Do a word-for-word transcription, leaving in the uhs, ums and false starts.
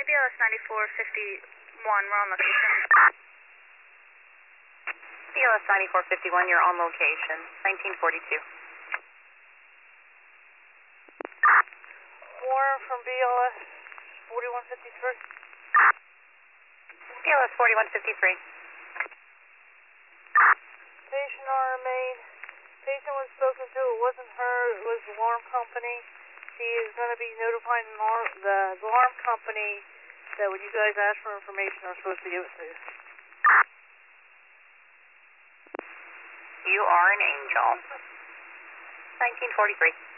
B L S ninety-four fifty-one, we're on location. B L S ninety-four fifty-one, you're on location, nineteen forty-two. Warren from B L S forty-one fifty-three. B L S forty-one fifty-three. Patient R M A. Patient was spoken to, it wasn't her, it was the alarm company. She is going to be notifying the alarm, the alarm company that when you guys ask for information, they're supposed to give it to you. You are an angel. nineteen forty-three.